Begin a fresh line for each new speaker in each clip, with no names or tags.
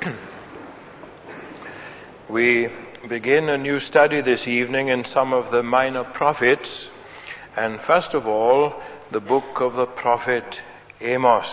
We begin a new study this evening in some of the minor prophets, and first of all, the book of the prophet Amos.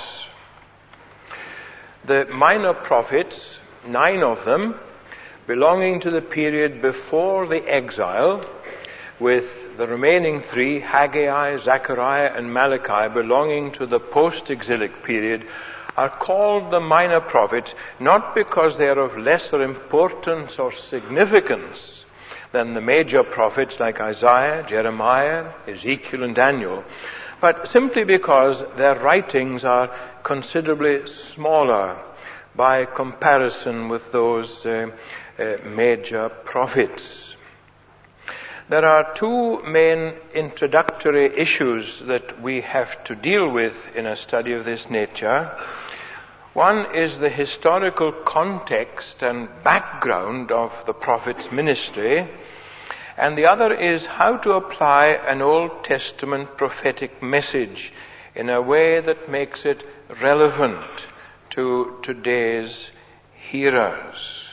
The minor prophets, 9 of them, belonging to the period before the exile, with the remaining 3, Haggai, Zechariah, and Malachi, belonging to the post-exilic period, are called the minor prophets, not because they are of lesser importance or significance than the major prophets like Isaiah, Jeremiah, Ezekiel, and Daniel, but simply because their writings are considerably smaller by comparison with those major prophets. There are 2 main introductory issues that we have to deal with in a study of this nature. One is the historical context and background of the prophet's ministry, and the other is how to apply an Old Testament prophetic message in a way that makes it relevant to today's hearers.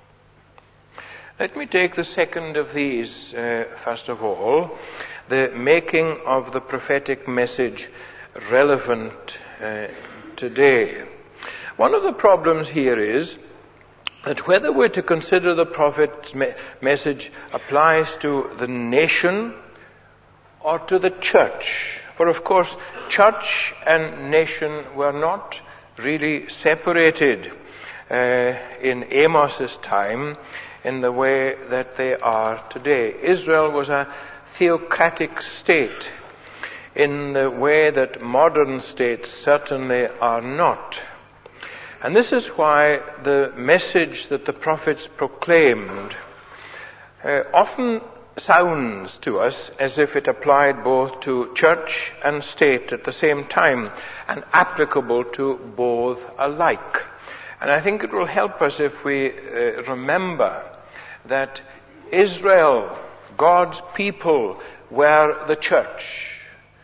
Let me take the second of these first of all, the making of the prophetic message relevant today. One of the problems here is that whether we're to consider the prophet's message applies to the nation or to the church. For of course, church and nation were not really separated in Amos's time in the way that they are today. Israel was a theocratic state in the way that modern states certainly are not. And this is why the message that the prophets proclaimed often sounds to us as if it applied both to church and state at the same time and applicable to both alike. And I think it will help us if we remember that Israel, God's people, were the church,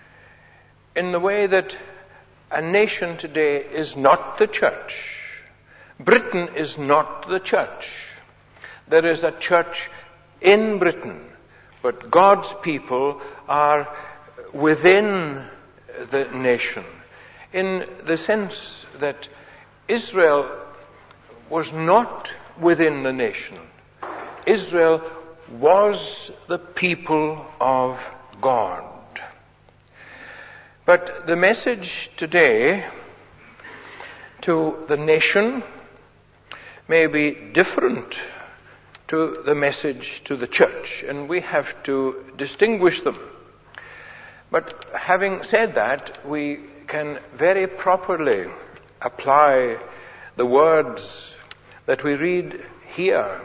in the way that a nation today is not the church. Britain is not the church. There is a church in Britain, but God's people are within the nation, in the sense that Israel was not within the nation. Israel was the people of God. But the message today to the nation may be different to the message to the church, and we have to distinguish them. But having said that, we can very properly apply the words that we read here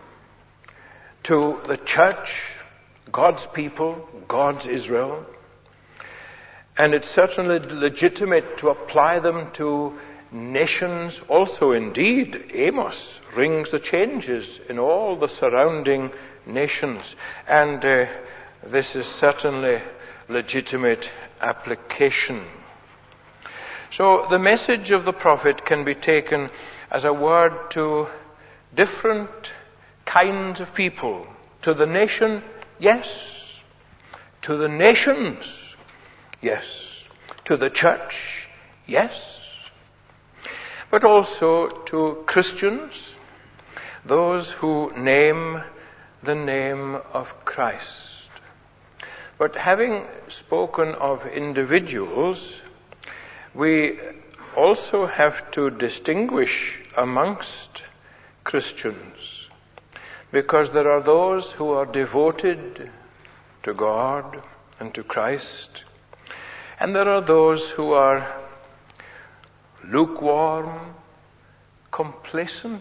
to the church, God's people, God's Israel. And it's certainly legitimate to apply them to nations also. Indeed, Amos rings the changes in all the surrounding nations. And this is certainly legitimate application. So the message of the prophet can be taken as a word to different kinds of people. To the nation, yes. To the nations, yes. To the church, yes. But also to Christians, those who name the name of Christ. But having spoken of individuals, we also have to distinguish amongst Christians, because there are those who are devoted to God and to Christ, and there are those who are lukewarm, complacent.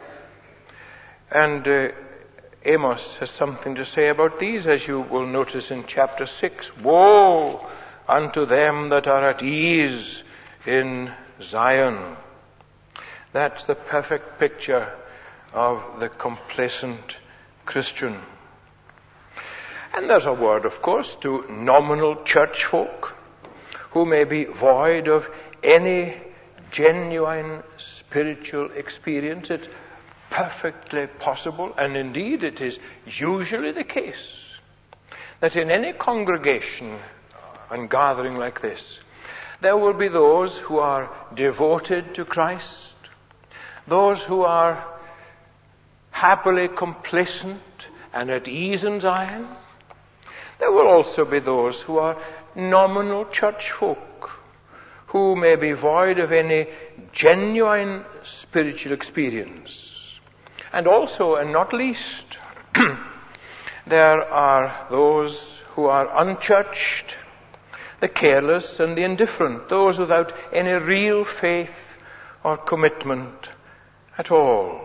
And Amos has something to say about these, as you will notice in chapter 6. Woe unto them that are at ease in Zion. That's the perfect picture of the complacent Christian. And there's a word, of course, to nominal church folk who may be void of any genuine spiritual experience. It's perfectly possible, and indeed it is usually the case, that in any congregation and gathering like this, there will be those who are devoted to Christ, those who are happily complacent and at ease in Zion. There will also be those who are nominal church folk, who may be void of any genuine spiritual experience. And also, and not least, there are those who are unchurched, the careless and the indifferent, those without any real faith or commitment at all.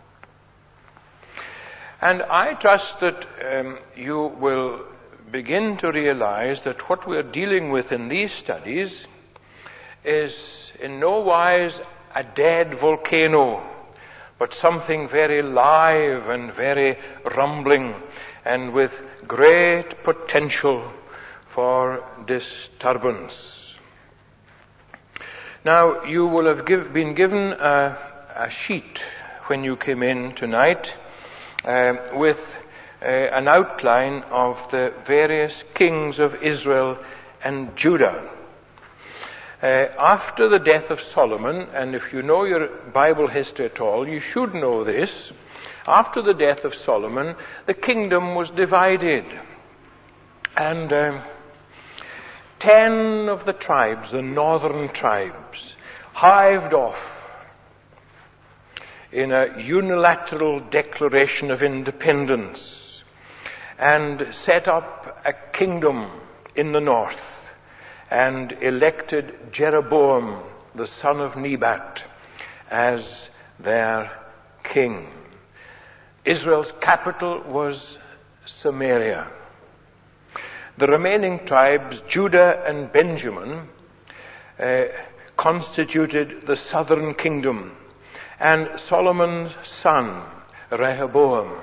And I trust that you will begin to realize that what we're dealing with in these studies is in no wise a dead volcano, but something very live and very rumbling and with great potential for disturbance. Now, you will have been given a sheet when you came in tonight with an outline of the various kings of Israel and Judah. After the death of Solomon, and if you know your Bible history at all, you should know this. After the death of Solomon, the kingdom was divided. And 10 of the tribes, the northern tribes, hived off in a unilateral declaration of independence and set up a kingdom in the north and elected Jeroboam, the son of Nebat, as their king. Israel's capital was Samaria. The remaining tribes, Judah and Benjamin, constituted the southern kingdom, and Solomon's son, Rehoboam,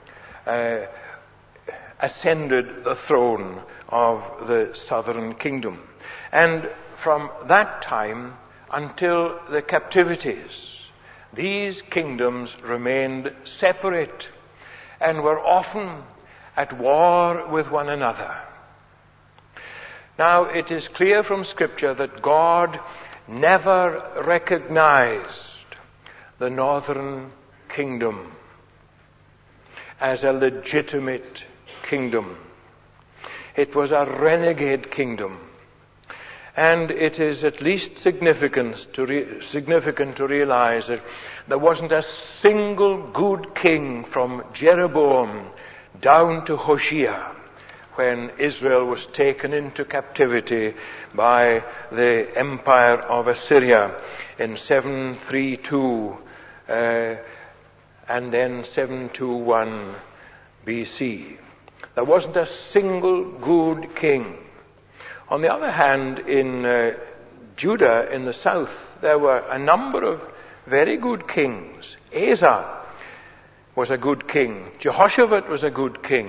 ascended the throne of the southern kingdom. And from that time until the captivities, these kingdoms remained separate and were often at war with one another. Now, it is clear from Scripture that God never recognized the northern kingdom as a legitimate kingdom. It was a renegade kingdom. And it is at least significant to realize that there wasn't a single good king from Jeroboam down to Hoshea when Israel was taken into captivity by the empire of Assyria in 732 and then 721 BC. There wasn't a single good king. On the other hand, in Judah, in the south, there were a number of very good kings. Asa was a good king. Jehoshaphat was a good king.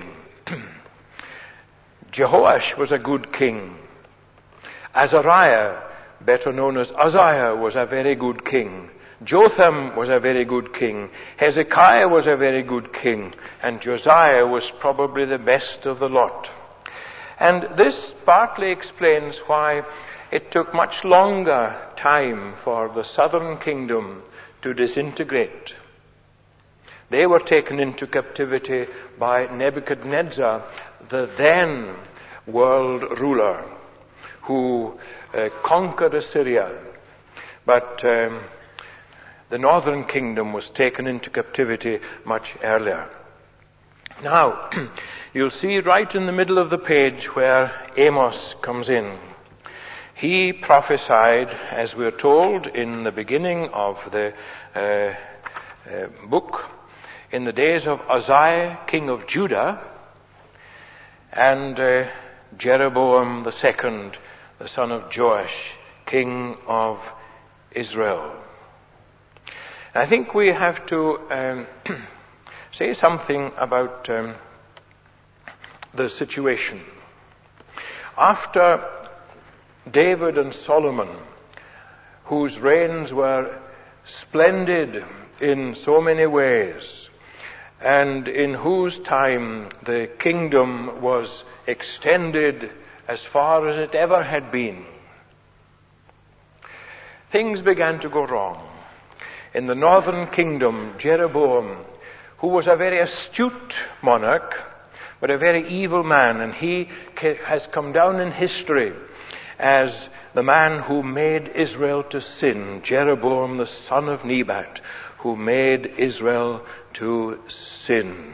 Jehoash was a good king. Azariah, better known as Uzziah, was a very good king. Jotham was a very good king. Hezekiah was a very good king. And Josiah was probably the best of the lot. And this partly explains why it took much longer time for the southern kingdom to disintegrate. They were taken into captivity by Nebuchadnezzar, the then world ruler, who conquered Assyria. But the northern kingdom was taken into captivity much earlier. Now, you'll see right in the middle of the page where Amos comes in. He prophesied, as we're told in the beginning of the book, in the days of Uzziah, king of Judah, and Jeroboam the second, the son of Joash, king of Israel. I think we have to say something about the situation. After David and Solomon, whose reigns were splendid in so many ways, and in whose time the kingdom was extended as far as it ever had been, things began to go wrong. In the northern kingdom, Jeroboam, who was a very astute monarch, but a very evil man, and he has come down in history as the man who made Israel to sin, Jeroboam the son of Nebat, who made Israel to sin.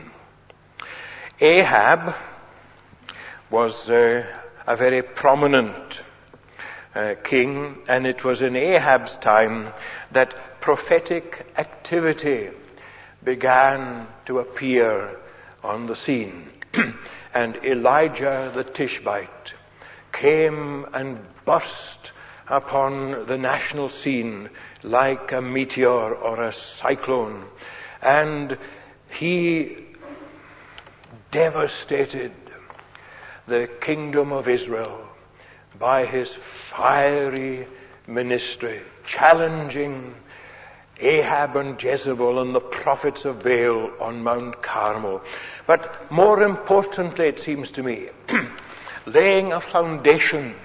Ahab was a very prominent king, and it was in Ahab's time that prophetic activity began to appear on the scene. And Elijah the Tishbite came and burst upon the national scene like a meteor or a cyclone, and he devastated the kingdom of Israel by his fiery ministry, challenging Ahab and Jezebel and the prophets of Baal on Mount Carmel. But more importantly, it seems to me, laying a foundation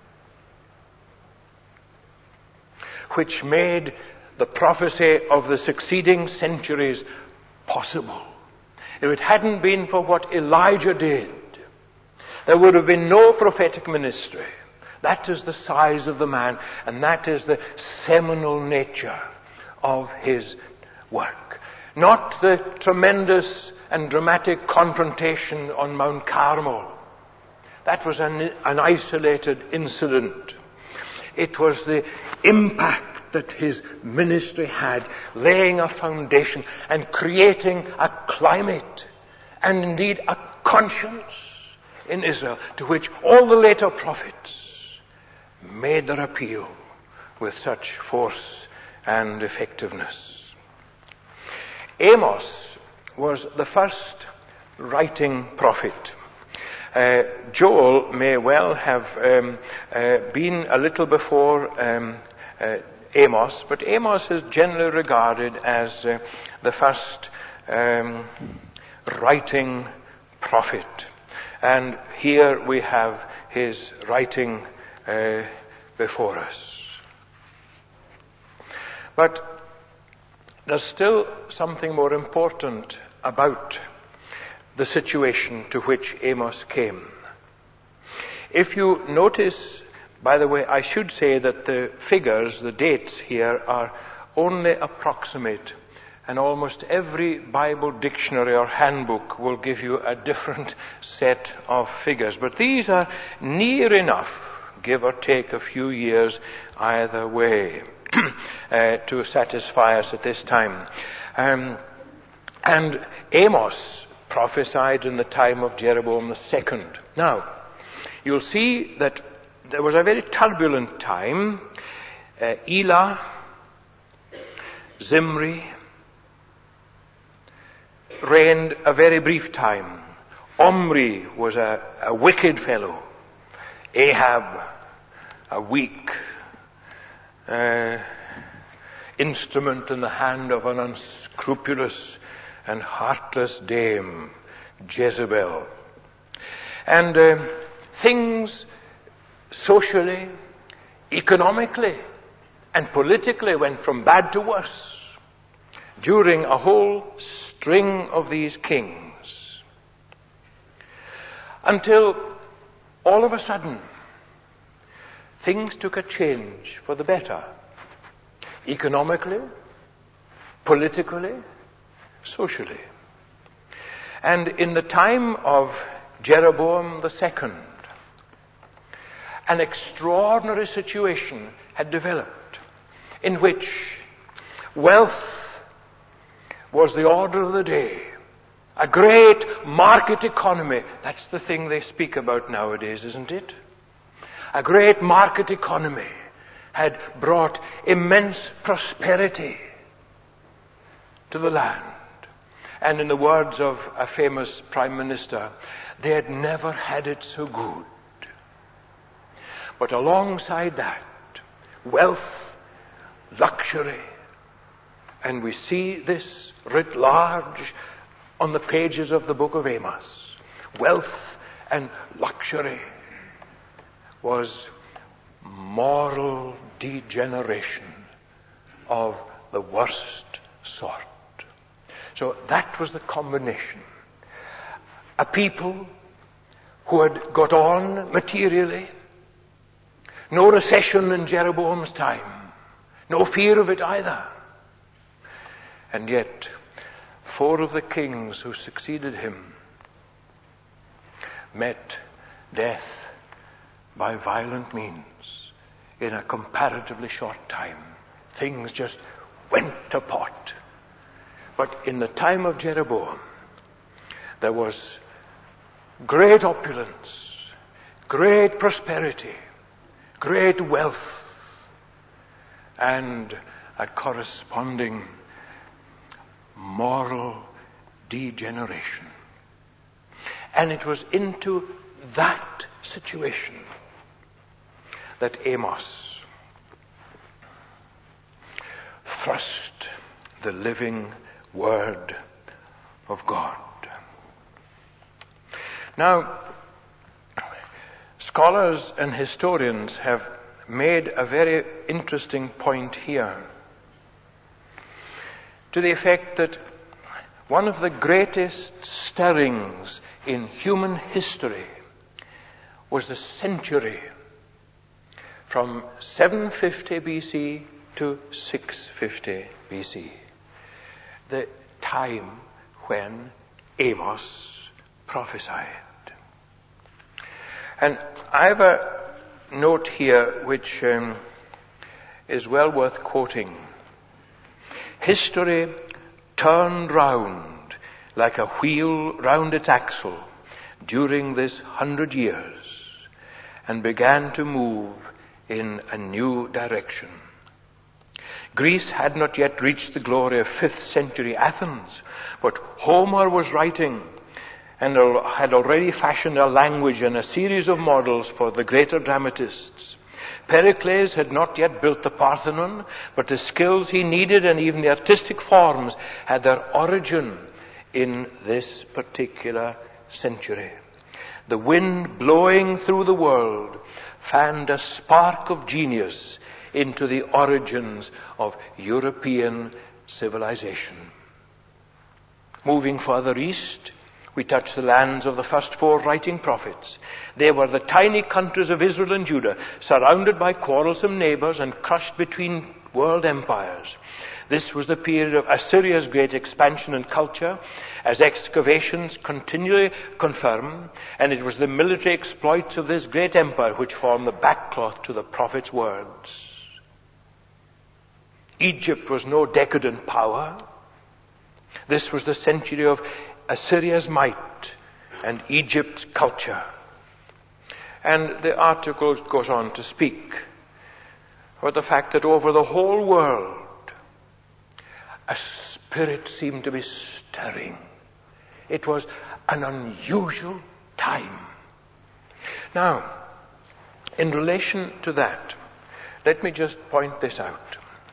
which made the prophecy of the succeeding centuries possible. If it hadn't been for what Elijah did, there would have been no prophetic ministry. That is the size of the man, and that is the seminal nature of his work. Not the tremendous and dramatic confrontation on Mount Carmel. That was an isolated incident. It was the impact that his ministry had, laying a foundation and creating a climate and indeed a conscience in Israel to which all the later prophets made their appeal with such force and effectiveness. Amos was the first writing prophet. Joel may well have been a little before Amos, but Amos is generally regarded as the first writing prophet. And here we have his writing before us. But there's still something more important about the situation to which Amos came. If you notice, by the way, I should say that the figures, the dates here, are only approximate, and almost every Bible dictionary or handbook will give you a different set of figures. But these are near enough, give or take a few years either way, to satisfy us at this time. And Amos prophesied in the time of Jeroboam II. Now, you'll see that there was a very turbulent time. Elah, Zimri reigned a very brief time. Omri was a wicked fellow. Ahab, a weak instrument in the hand of an unscrupulous and heartless dame, Jezebel. And things socially, economically, and politically went from bad to worse during a whole string of these kings, until all of a sudden things took a change for the better, economically, politically, socially. And in the time of Jeroboam II, an extraordinary situation had developed in which wealth was the order of the day. A great market economy. That's the thing they speak about nowadays, isn't it? A great market economy had brought immense prosperity to the land. And in the words of a famous prime minister, they had never had it so good. But alongside that, wealth, luxury, And we see this writ large on the pages of the book of Amos. Wealth and luxury was moral degeneration of the worst sort. So that was the combination. A people who had got on materially, no recession in Jeroboam's time, no fear of it either. And yet, 4 of the kings who succeeded him met death by violent means in a comparatively short time. Things just went to pot. But in the time of Jeroboam, there was great opulence, great prosperity, great wealth, and a corresponding moral degeneration. And it was into that situation that Amos thrust the living Word of God. Now, scholars and historians have made a very interesting point here, to the effect that one of the greatest stirrings in human history was the century from 750 BC to 650 BC, the time when Amos prophesied. And I have a note here which is well worth quoting. History turned round like a wheel round its axle during this 100 years and began to move in a new direction. Greece had not yet reached the glory of 5th century Athens, but Homer was writing and had already fashioned a language and a series of models for the greater dramatists. Pericles had not yet built the Parthenon, but the skills he needed and even the artistic forms had their origin in this particular century. The wind blowing through the world fanned a spark of genius into the origins of European civilization. Moving further east, we touch the lands of the first 4 writing prophets. They were the tiny countries of Israel and Judah, surrounded by quarrelsome neighbors and crushed between world empires. This was the period of Assyria's great expansion and culture, as excavations continually confirm, and it was the military exploits of this great empire which formed the backcloth to the prophet's words. Egypt was no decadent power. This was the century of Assyria's might and Egypt's culture. And the article goes on to speak about the fact that over the whole world, a spirit seemed to be stirring. It was an unusual time. Now, in relation to that, let me just point this out.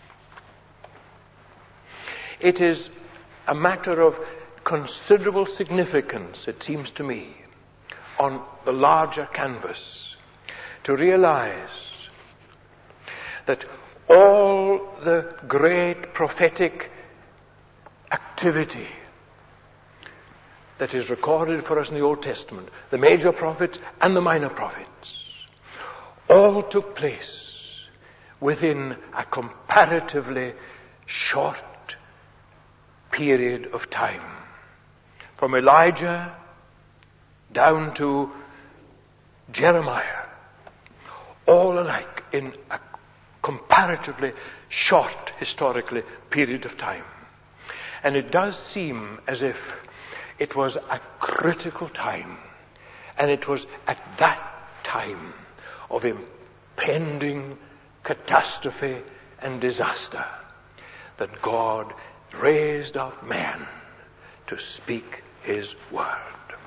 It is a matter of considerable significance, it seems to me, on the larger canvas, to realize that all the great prophetic activity that is recorded for us in the Old Testament, the major prophets and the minor prophets, all took place within a comparatively short period of time. From Elijah down to Jeremiah, all alike in a comparatively short historically period of time. And it does seem as if it was a critical time, and it was at that time of impending catastrophe and disaster that God raised up man to speak his word.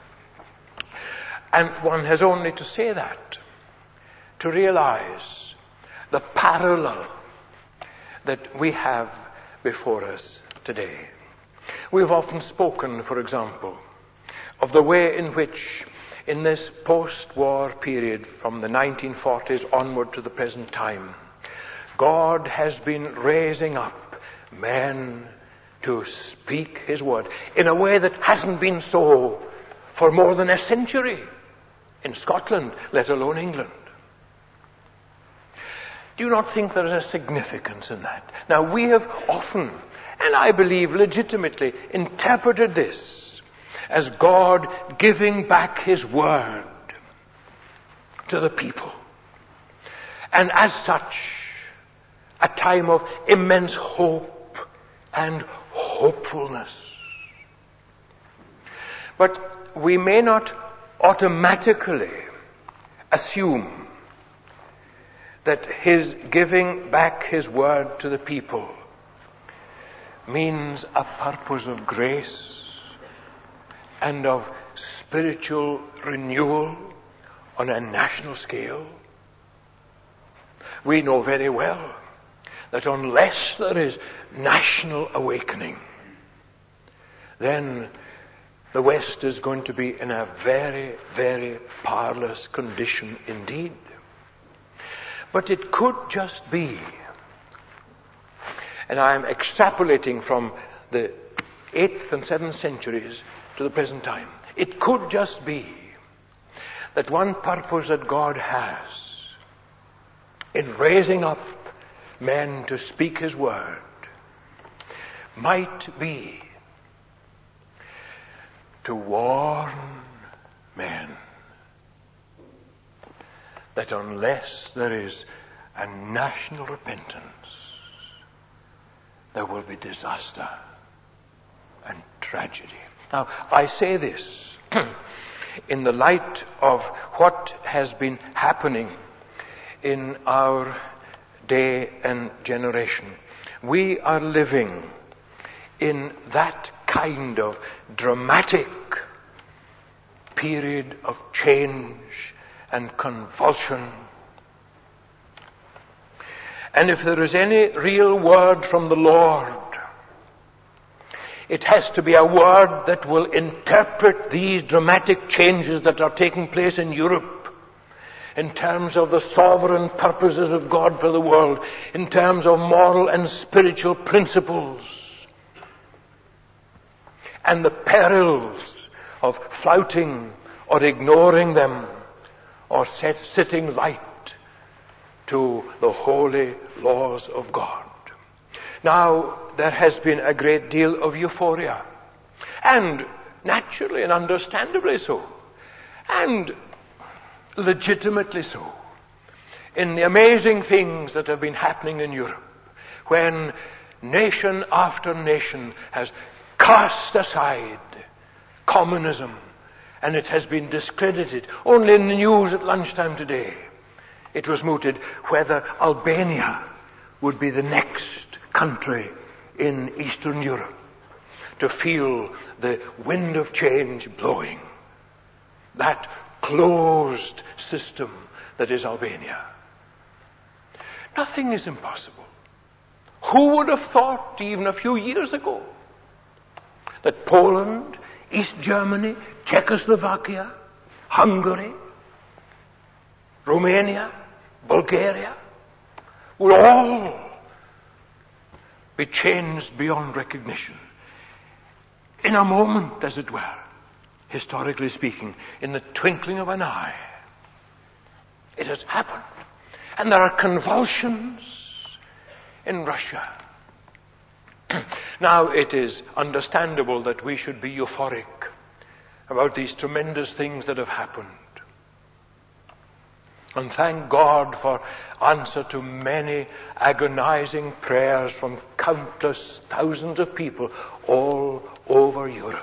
And one has only to say that to realize the parallel that we have before us today. We've often spoken, for example, of the way in which, in this post-war period from the 1940s onward to the present time, God has been raising up men to speak His word in a way that hasn't been so for more than a century in Scotland, let alone England. Do you not think there is a significance in that? Now, we have often, and I believe legitimately, interpreted this as God giving back His word to the people. And as such, a time of immense hope and hopefulness. But we may not automatically assume that His giving back His word to the people means a purpose of grace and of spiritual renewal on a national scale. We know very well that unless there is national awakening, then the West is going to be in a very, very powerless condition indeed. But it could just be, and I am extrapolating from the 8th and 7th centuries to the present time, it could just be that one purpose that God has in raising up men to speak His word might be to warn men that unless there is a national repentance, there will be disaster and tragedy. Now, I say this in the light of what has been happening in our day and generation. We are living in that kind of dramatic period of change and convulsion. And if there is any real word from the Lord, it has to be a word that will interpret these dramatic changes that are taking place in Europe in terms of the sovereign purposes of God for the world, in terms of moral and spiritual principles, and the perils of flouting or ignoring them, or sitting light to the holy laws of God. Now, there has been a great deal of euphoria, and naturally and understandably so, and legitimately so, in the amazing things that have been happening in Europe, when nation after nation has cast aside communism, and it has been discredited. Only in the news at lunchtime today, it was mooted whether Albania would be the next country in Eastern Europe to feel the wind of change blowing. That closed system that is Albania. Nothing is impossible. Who would have thought even a few years ago that Poland, East Germany, Czechoslovakia, Hungary, Romania, Bulgaria would all be changed beyond recognition in a moment, as it were, historically speaking, in the twinkling of an eye. It has happened. And there are convulsions in Russia. Now, it is understandable that we should be euphoric about these tremendous things that have happened. And thank God for answer to many agonizing prayers from countless thousands of people all over Europe.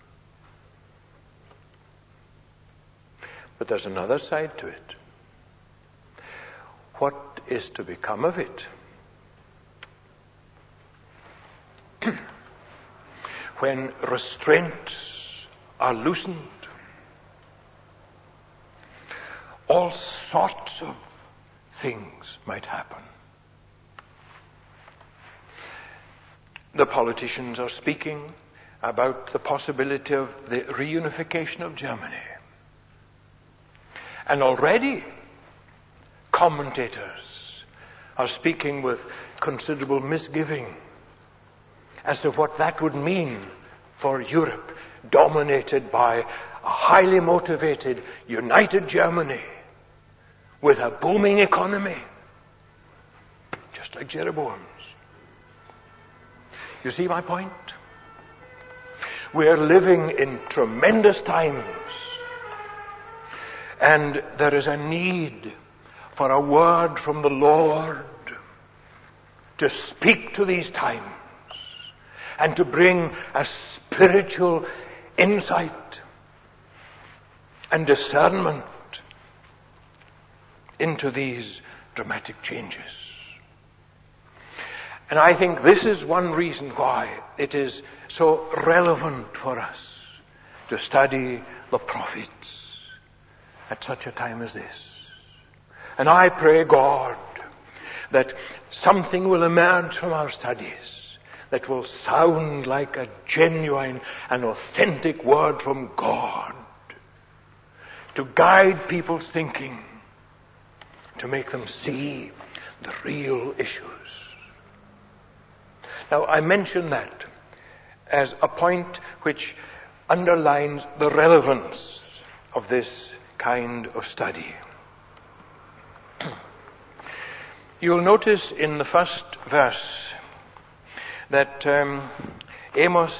But there's another side to it. What is to become of it? When restraints are loosened, all sorts of things might happen. the politicians are speaking about the possibility of the reunification of Germany. And already commentators are speaking with considerable misgiving as to what that would mean for Europe, dominated by a highly motivated, united Germany with a booming economy, just like Jeroboam's. You see my point? We are living in tremendous times, and there is a need for a word from the Lord to speak to these times and to bring a spiritual insight and discernment into these dramatic changes. And I think this is one reason why it is so relevant for us to study the prophets at such a time as this. And I pray God that something will emerge from our studies that will sound like a genuine and authentic word from God to guide people's thinking, to make them see the real issues. Now, I mention that as a point which underlines the relevance of this kind of study. You'll notice in the first verse that Amos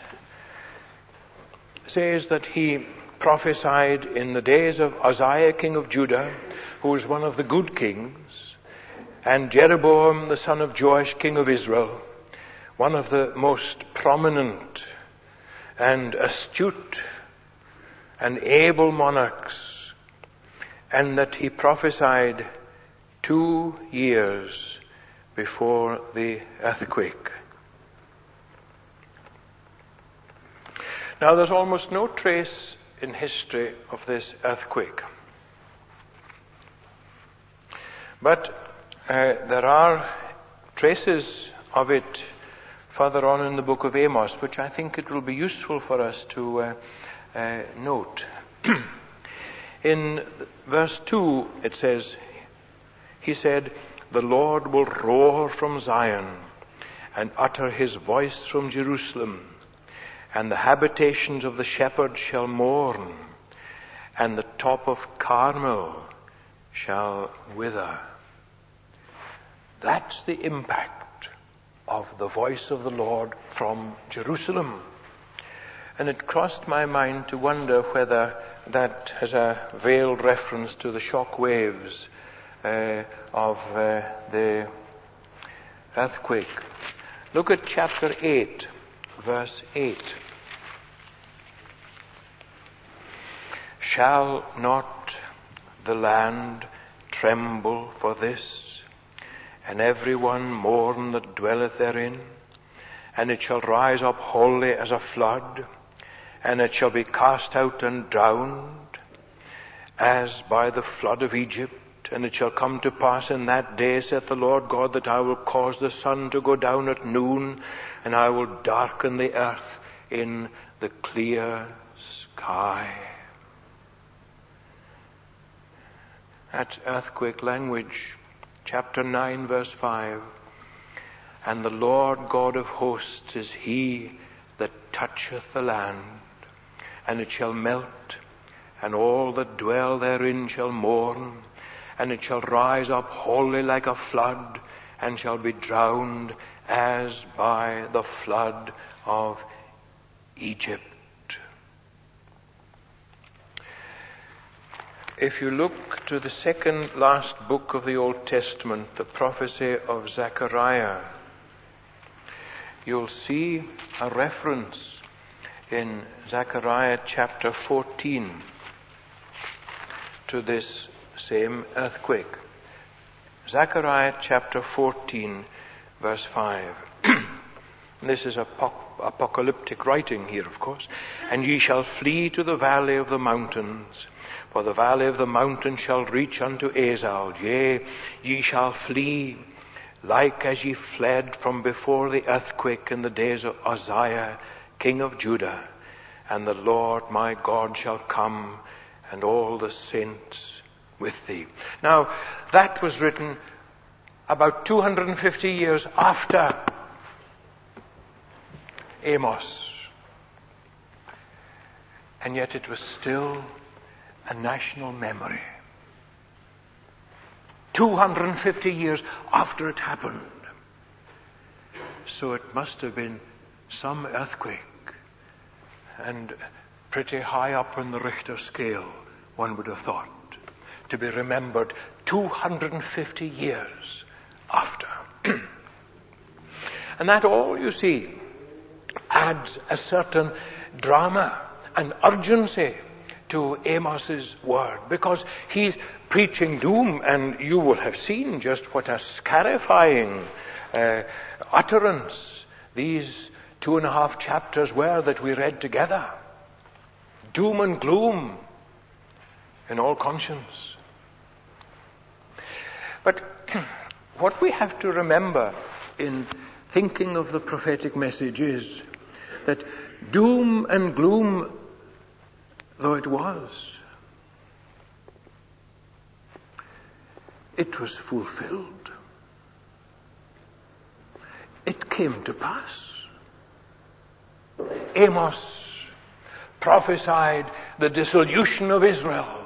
says that he prophesied in the days of Uzziah, king of Judah, who was one of the good kings, and Jeroboam, the son of Joash, king of Israel, one of the most prominent and astute and able monarchs, and that he prophesied 2 years before the earthquake. Now, there's almost no trace in history of this earthquake. But there are traces of it further on in the book of Amos, which I think it will be useful for us to note. In verse 2, it says, he said, "The Lord will roar from Zion and utter his voice from Jerusalem, and the habitations of the shepherds shall mourn, and the top of Carmel shall wither." That's the impact of the voice of the Lord from Jerusalem. And it crossed my mind to wonder whether that has a veiled reference to the shock waves of the earthquake. Look at chapter 8, verse 8. "Shall not the land tremble for this, and every one mourn that dwelleth therein? And it shall rise up wholly as a flood, and it shall be cast out and drowned, as by the flood of Egypt. And it shall come to pass in that day, saith the Lord God, that I will cause the sun to go down at noon, and I will darken the earth in the clear sky." That's earthquake language. Chapter 9, verse 5. "And the Lord God of hosts is he that toucheth the land, and it shall melt, and all that dwell therein shall mourn, and it shall rise up wholly like a flood, and shall be drowned as by the flood of Egypt." If you look to the second last book of the Old Testament, the prophecy of Zechariah, you'll see a reference in Zechariah chapter 14 to this same earthquake. Zechariah chapter 14, verse 5. This is apocalyptic writing here, of course. "And ye shall flee to the valley of the mountains, for the valley of the mountains shall reach unto Azal. Yea, ye shall flee like as ye fled from before the earthquake in the days of Uzziah, king of Judah. And the Lord my God shall come, and all the saints with thee. Now, that was written about 250 years after Amos. And yet it was still a national memory. 250 years after it happened. So it must have been some earthquake, and pretty high up on the Richter scale, one would have thought, to be remembered 250 years after. And that all, you see, adds a certain drama and urgency to Amos's word, because he's preaching doom, and you will have seen just what a scarifying utterance these 2.5 chapters were that we read together. Doom and gloom in all conscience. But what we have to remember in thinking of the prophetic message is that doom and gloom though it was, it was fulfilled. It came to pass. Amos prophesied the dissolution of Israel.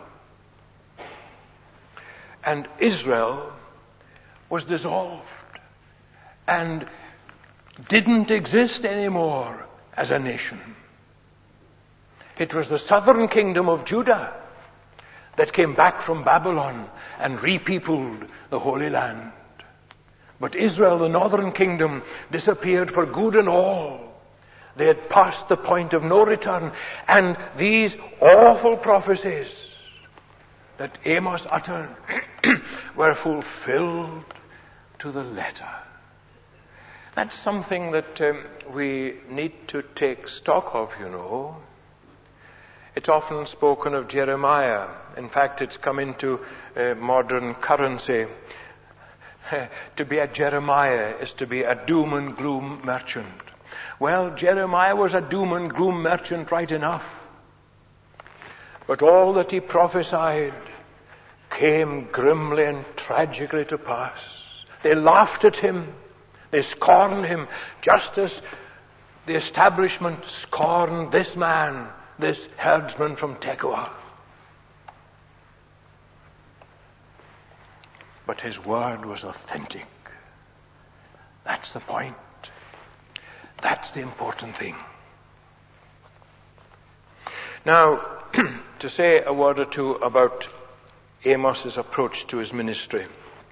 And Israel was dissolved and didn't exist anymore as a nation. It was the southern kingdom of Judah that came back from Babylon and repeopled the Holy Land. But Israel, the northern kingdom, disappeared for good and all. They had passed the point of no return. And these awful prophecies that Amos uttered were fulfilled to the letter. That's something that we need to take stock of, you know. It's often spoken of Jeremiah. In fact, it's come into modern currency. To be a Jeremiah is to be a doom and gloom merchant. Well, Jeremiah was a doom and gloom merchant right enough. But all that he prophesied came grimly and tragically to pass. They laughed at him. They scorned him, just as the establishment scorned this man, this herdsman from Tekoa. But his word was authentic. That's the point. That's the important thing. Now, to say a word or two about Amos's approach to his ministry.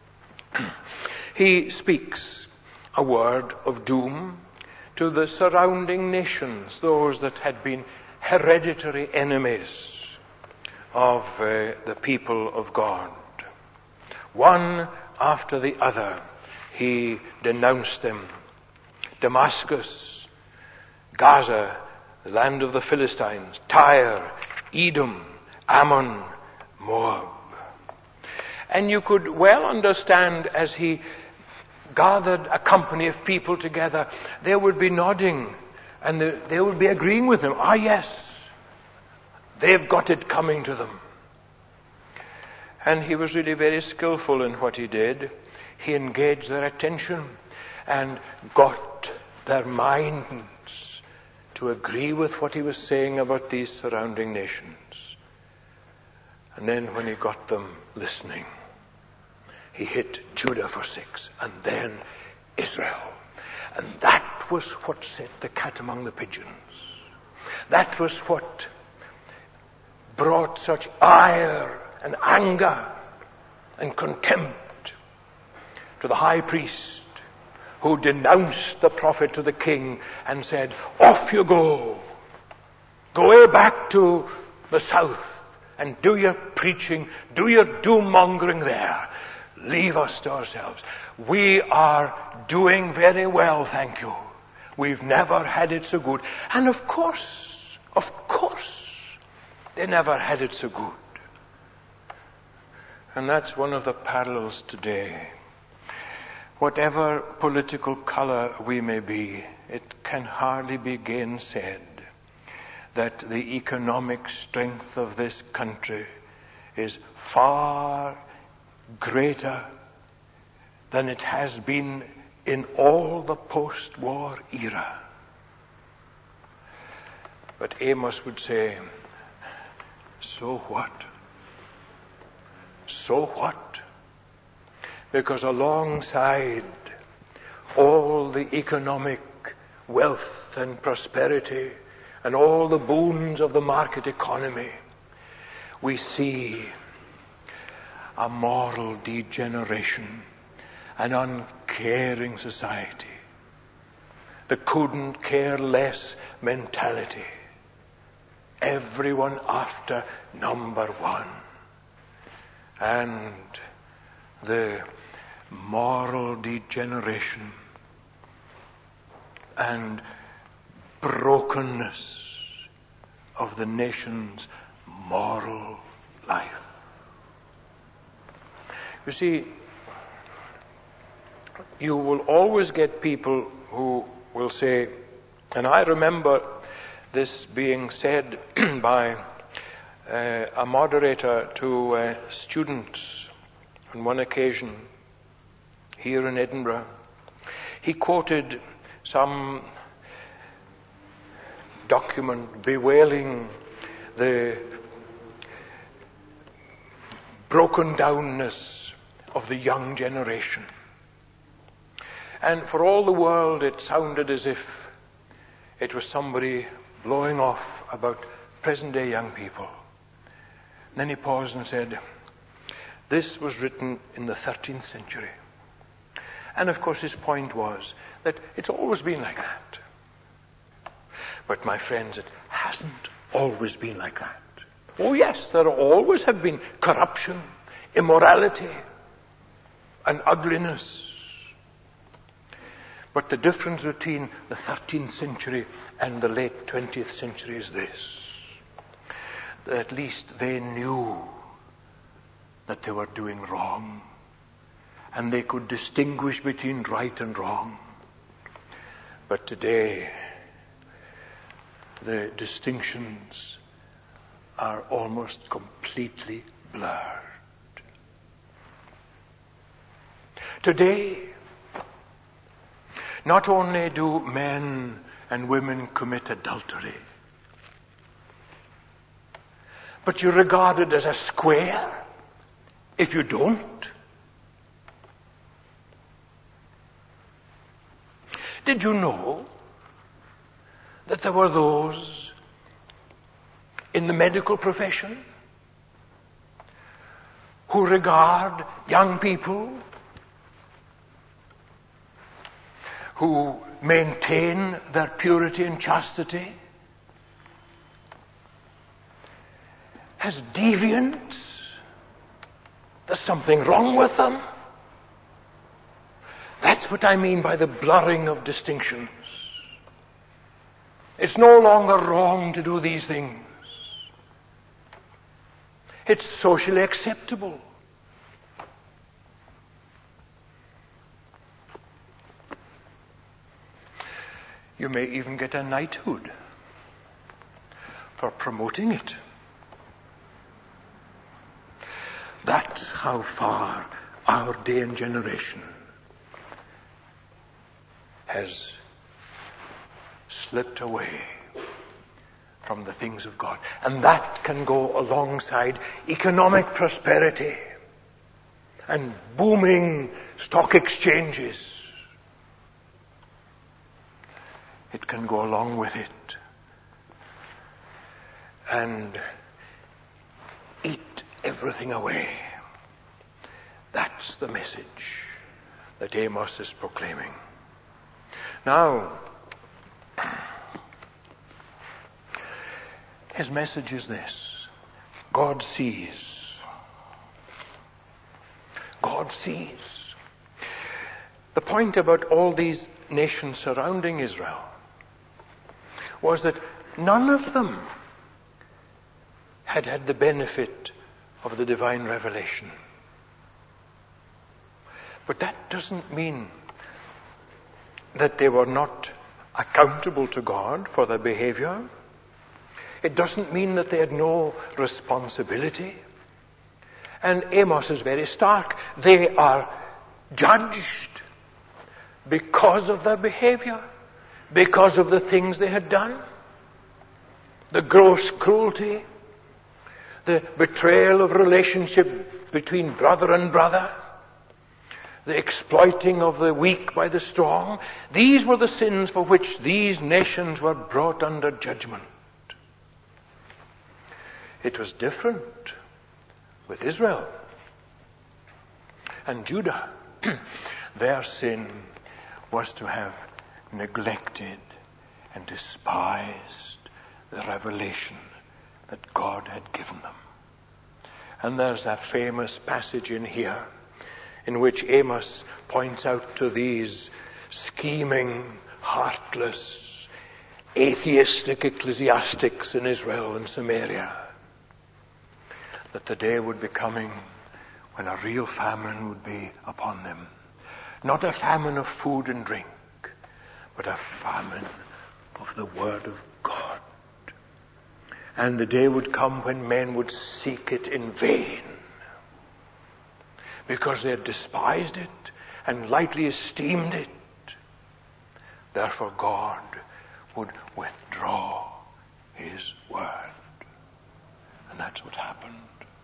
He speaks a word of doom to the surrounding nations, those that had been hereditary enemies of the people of God. One after the other, he denounced them. Damascus, Gaza, the land of the Philistines, Tyre, Edom, Ammon, Moab. And you could well understand, as he gathered a company of people together, they would be nodding and they would be agreeing with him. Ah, yes, they've got it coming to them. And he was really very skillful in what he did. He engaged their attention and got their minds to agree with what he was saying about these surrounding nations. And then when he got them listening, he hit Judah for 6, and then Israel. And that was what set the cat among the pigeons. That was what brought such ire and anger and contempt to the high priest, who denounced the prophet to the king and said, "Off you go. Go way back to the south and do your preaching, do your doom-mongering there. Leave us to ourselves. We are doing very well, thank you. We've never had it so good." And of course, they never had it so good. And that's one of the parallels today. whatever political color we may be, it can hardly be gainsaid that the economic strength of this country is far greater than it has been in all the post-war era. But Amos would say, so what? So what? Because alongside all the economic wealth and prosperity and all the boons of the market economy, we see a moral degeneration, an uncaring society, the couldn't care less mentality, everyone after number one, and the moral degeneration and brokenness of the nation's moral life. You see, you will always get people who will say, and I remember this being said by a moderator to students on one occasion here in Edinburgh. He quoted some document bewailing the broken downness of the young generation. And for all the world it sounded as if it was somebody blowing off about present-day young people. And then he paused and said, this was written in the 13th century. And of course his point was that it's always been like that. But my friends, it hasn't always been like that. Oh yes, there always have been corruption, immorality, and ugliness. But the difference between the 13th century and the late 20th century is this: that at least they knew that they were doing wrong, and they could distinguish between right and wrong. But today, the distinctions are almost completely blurred. Today, not only do men and women commit adultery, but you're regarded as a square if you don't. Did you know that there were those in the medical profession who regard young people who maintain their purity and chastity as deviants? There's something wrong with them. That's what I mean by the blurring of distinctions. It's no longer wrong to do these things. It's socially acceptable. You may even get a knighthood for promoting it. That's how far our day and generation has slipped away from the things of God. And that can go alongside economic prosperity and booming stock exchanges. It can go along with it and eat everything away. That's the message that Amos is proclaiming. Now, his message is this: God sees. God sees. The point about all these nations surrounding Israel was that none of them had had the benefit of the divine revelation. But that doesn't mean that they were not accountable to God for their behavior. It doesn't mean that they had no responsibility. And Amos is very stark. They are judged because of their behavior, because of the things they had done. The gross cruelty, the betrayal of relationship between brother and brother, the exploiting of the weak by the strong. These were the sins for which these nations were brought under judgment. It was different with Israel and Judah. Their sin was to have neglected and despised the revelation that God had given them. And there's that famous passage in here in which Amos points out to these scheming, heartless, atheistic ecclesiastics in Israel and Samaria that the day would be coming when a real famine would be upon them. Not a famine of food and drink, but a famine of the Word of God. And the day would come when men would seek it in vain, because they had despised it and lightly esteemed it. Therefore God would withdraw His Word. And that's what happened.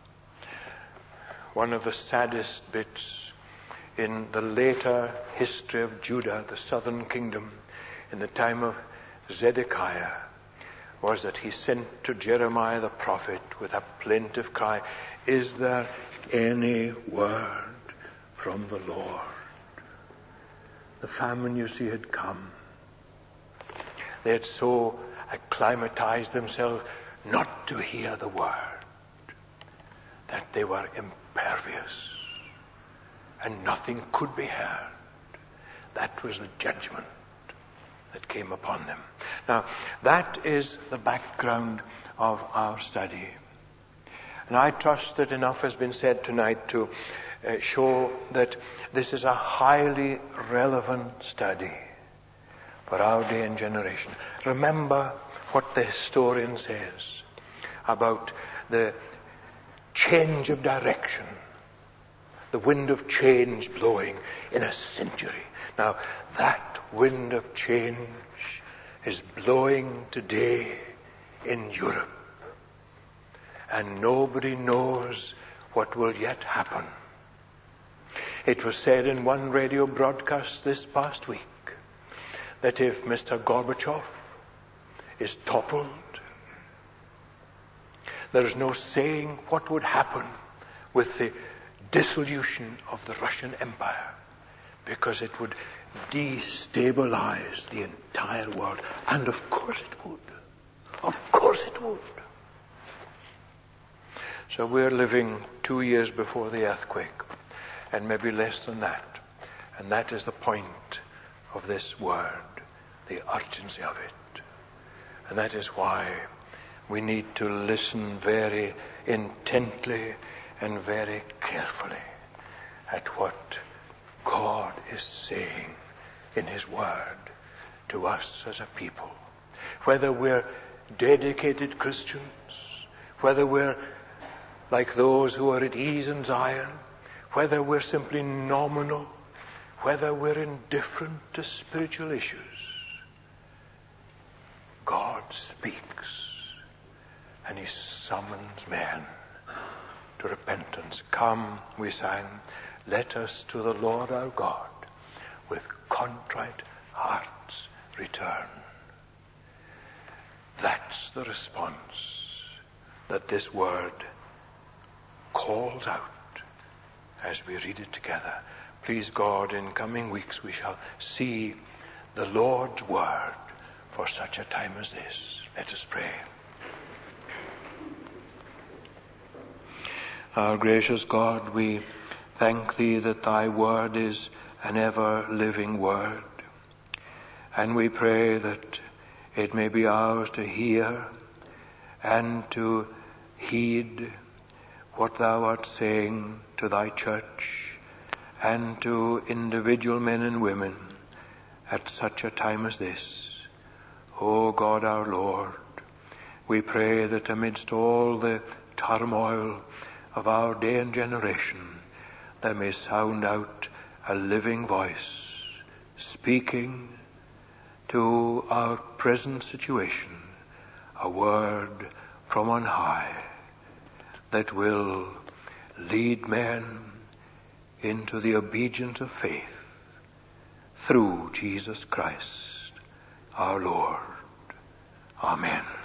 One of the saddest bits in the later history of Judah, the southern kingdom, in the time of Zedekiah, was that he sent to Jeremiah the prophet with a plaintive cry, "Is there any word from the Lord?" The famine, you see, had come. They had so acclimatized themselves not to hear the word that they were impervious and nothing could be heard. That was the judgment that came upon them. Now, that is the background of our study. And I trust that enough has been said tonight to show that this is a highly relevant study for our day and generation. Remember what the historian says about the change of direction, the wind of change blowing in a century. Now, that wind of change is blowing today in Europe. And nobody knows what will yet happen. It was said in one radio broadcast this past week that if Mr. Gorbachev is toppled, there is no saying what would happen with the dissolution of the Russian Empire, because it would destabilize the entire world. And of course it would. Of course it would. So we're living 2 years before the earthquake, and maybe less than that. And that is the point of this word, the urgency of it. And that is why we need to listen very intently and very carefully at what God is saying in His Word to us as a people. Whether we're dedicated Christians, whether we're like those who are at ease in Zion, whether we're simply nominal, whether we're indifferent to spiritual issues, God speaks and He summons men to repentance. Come, we sang, let us to the Lord our God with contrite hearts return. That's the response that this word calls out as we read it together. Please God, in coming weeks we shall see the Lord's word for such a time as this. Let us pray. Our gracious God, we thank Thee that Thy word is an ever-living word. And we pray that it may be ours to hear and to heed what Thou art saying to Thy church and to individual men and women at such a time as this. O God our Lord, we pray that amidst all the turmoil of our day and generation, there may sound out a living voice, speaking to our present situation, a word from on high that will lead men into the obedience of faith through Jesus Christ our Lord. Amen.